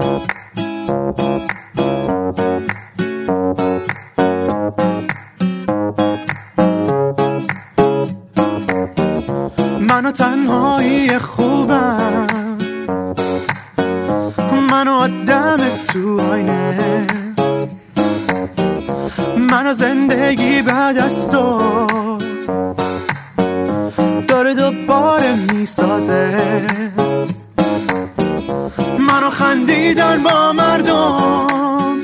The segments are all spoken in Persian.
منو تنهایی خوبم، منو آدم تو آینه، منو زندگی بعد از تو داره دوباره میسازه. منو خندیدن با مردم،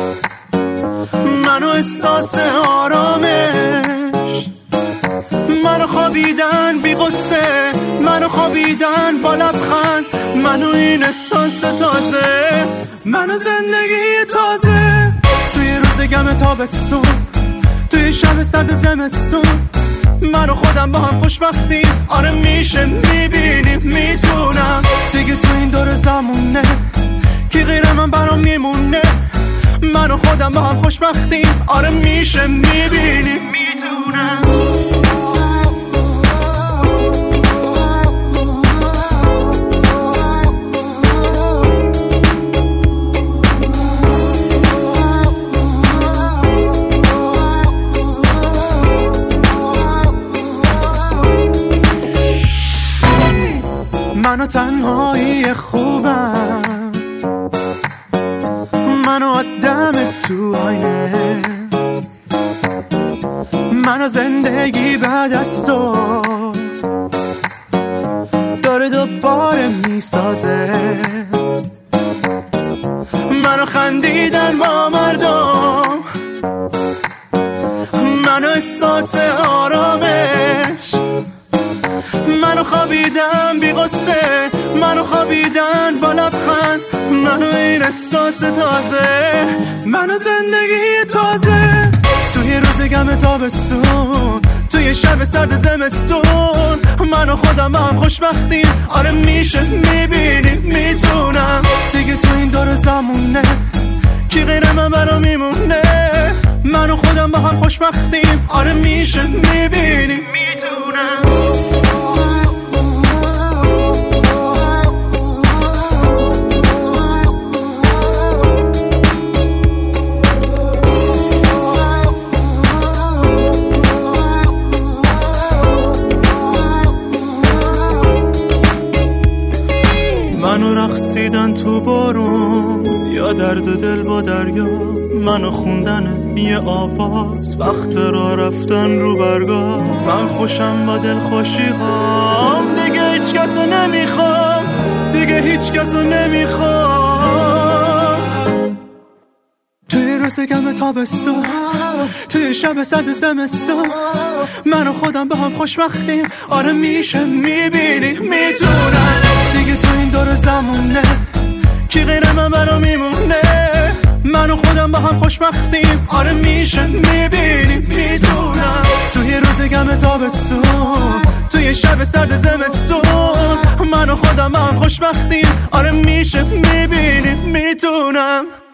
منو احساس آرامش، منو خوابیدن بی غصه، منو خوابیدن با لبخند، منو این احساس تازه، منو زندگی تازه. توی روز گم تابستون، توی شب سرد زمستون، من و خودم با هم خوشبختیم. آره میشه، میبینیم، میتونم دیگه تو این دور زمونه کی غیر من برام میمونه. من و خودم با هم خوشبختیم. آره میشه، میبینیم، میتونم. منو تنهایی خوبم، منو آدم تو آینه، منو زندگی بعد از تو داره دوباره میسازه. منو خندیدن با مردم، منو احساس آرامش، منو خوابیدن بی غصه، منو خوابیدن با لبخند، منو این احساس تازه، منو زندگی تازه. توی روز گم تابستون، توی شب سرد زمستون، منو خودم با هم خوشبختیم. آره میشه، میبینیم، میتونم دیگه تو این دور زمونه کی غیر من برام میمونه. منو خودم با هم خوشبختیم. آره میشه، میبینیم، میتونم. منو رقصیدن تو بارون یا درد دل با دریا، منو خوندن یه آواز وقت را رفتن رو برگاه. من خوشم با دل خوشی‌هام، دیگه هیچ کسو نمیخوام، دیگه هیچ کسو نمیخوام. توی روز گم تابستون، توی شب سرد زمستون، من و خودم با هم خوشبختیم. آره میشه، میبینی، میتونم دیگه تو این دور زمونه کی غیر من برام میمونه. من و خودم با هم خوشبختیم. آره میشه، میبینی، میتونم توی روز گم تابستون، توی شب سرد زمستون، من و خودم با هم خوشبختیم. آره میشه، میبینی، میتونم.